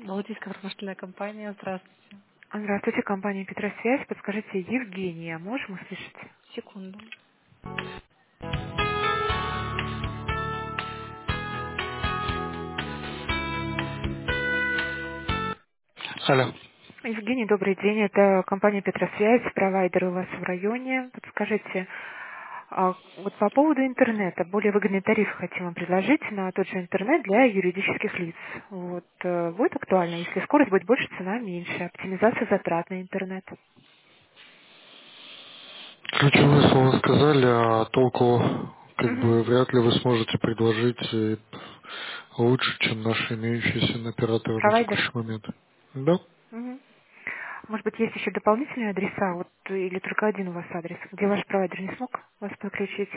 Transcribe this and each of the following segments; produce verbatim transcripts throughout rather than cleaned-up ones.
Балтийская промышленная компания. Здравствуйте. Здравствуйте, компания Петросвязь. Подскажите, Евгения, можем услышать? Секунду. Алло. Евгений, добрый день. Это компания Петросвязь, провайдер у вас в районе. Подскажите, а вот по поводу интернета, более выгодный тариф хотим вам предложить на тот же интернет для юридических лиц. Вот, э, будет актуально, если скорость будет больше, цена меньше, оптимизация затрат на интернет. Ключевые слова сказали, а толку как Мгм. бы вряд ли вы сможете предложить э, лучше, чем наши имеющиеся операторы на Провайдер? текущий момент. Да? Мгм. Может быть, есть еще дополнительные адреса, вот, или только один у вас адрес, где ваш провайдер не смог вас подключить?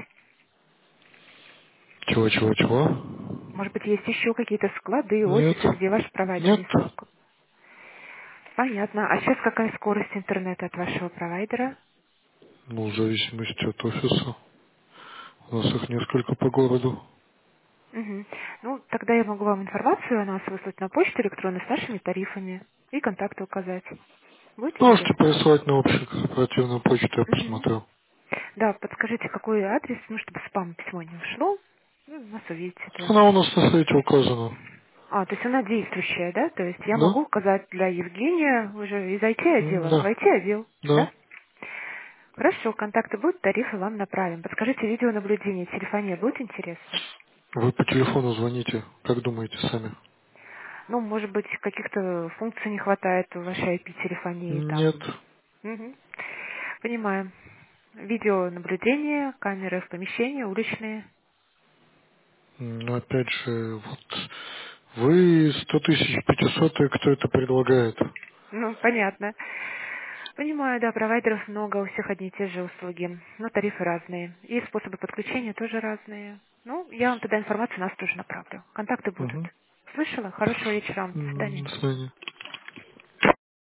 Чего, чего, чего? Может быть, есть еще какие-то склады, Нет. офисы, где ваш провайдер Нет. не смог. Понятно. А сейчас какая скорость интернета от вашего провайдера? Ну, в зависимости от офиса. У нас их несколько по городу. Мгм. Ну, тогда я могу вам информацию о нас выслать на почту электронную с нашими тарифами и контакты указать. Будет Можете интересно? прислать на общую корпоративную почту, я Мгм. посмотрю. Да, подскажите, какой адрес, ну, чтобы спам письмо не ушло. Ну, нас увидите это. Она у нас на сайте указана. А, то есть она действующая, да? То есть я Да? могу указать для Евгения уже из I М, T-отдела, в Да. I T-отдел, Да. да? Хорошо, контакты будут, тарифы вам направим. Подскажите, видеонаблюдение, телефония будет интересно? Вы по телефону звоните. Как думаете сами? Ну, может быть, каких-то функций не хватает в вашей I P-телефонии Нет. там. Мгм. Понимаем. Видеонаблюдение, камеры в помещении, уличные. Но опять же, вот вы сто тысяч пятьсот, кто это предлагает? Ну, понятно. Понимаю, да, провайдеров много, у всех одни и те же услуги, но тарифы разные. И способы подключения тоже разные. Ну, я вам тогда информацию нас тоже направлю. Контакты будут. Угу. Слышала? Хорошего вечера вам. До М, свидания. До свидания.